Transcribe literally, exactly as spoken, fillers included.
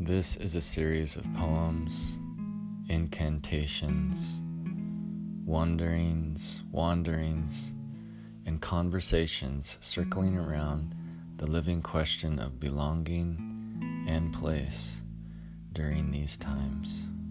This is a series of poems, incantations, wonderings, wanderings, and conversations circling around the living question of belonging and place during these times.